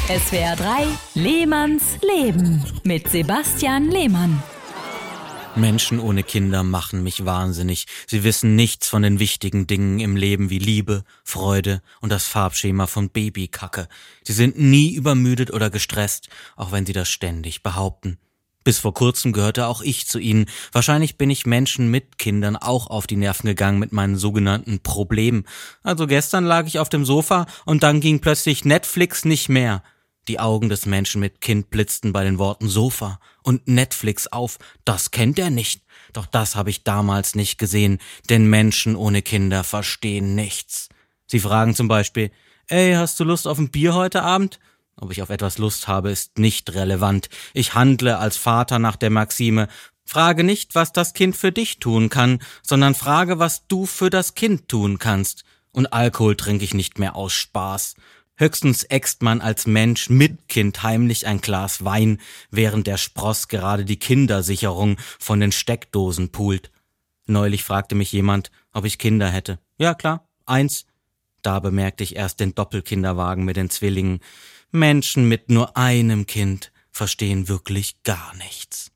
SWR 3, Lehmanns Leben mit Sebastian Lehmann. Menschen ohne Kinder machen mich wahnsinnig. Sie wissen nichts von den wichtigen Dingen im Leben wie Liebe, Freude und das Farbschema von Babykacke. Sie sind nie übermüdet oder gestresst, auch wenn sie das ständig behaupten. Bis vor kurzem gehörte auch ich zu ihnen. Wahrscheinlich bin ich Menschen mit Kindern auch auf die Nerven gegangen mit meinen sogenannten Problemen. Also gestern lag ich auf dem Sofa und dann ging plötzlich Netflix nicht mehr. Die Augen des Menschen mit Kind blitzten bei den Worten Sofa und Netflix auf. Das kennt er nicht. Doch das habe ich damals nicht gesehen, denn Menschen ohne Kinder verstehen nichts. Sie fragen zum Beispiel, ey, hast du Lust auf ein Bier heute Abend? Ob ich auf etwas Lust habe, ist nicht relevant. Ich handle als Vater nach der Maxime, frage nicht, was das Kind für dich tun kann, sondern frage, was du für das Kind tun kannst. Und Alkohol trinke ich nicht mehr aus Spaß. Höchstens äxt man als Mensch mit Kind heimlich ein Glas Wein, während der Spross gerade die Kindersicherung von den Steckdosen pult. Neulich fragte mich jemand, ob ich Kinder hätte. Ja klar, 1. Da bemerkte ich erst den Doppelkinderwagen mit den Zwillingen. Menschen mit nur einem Kind verstehen wirklich gar nichts.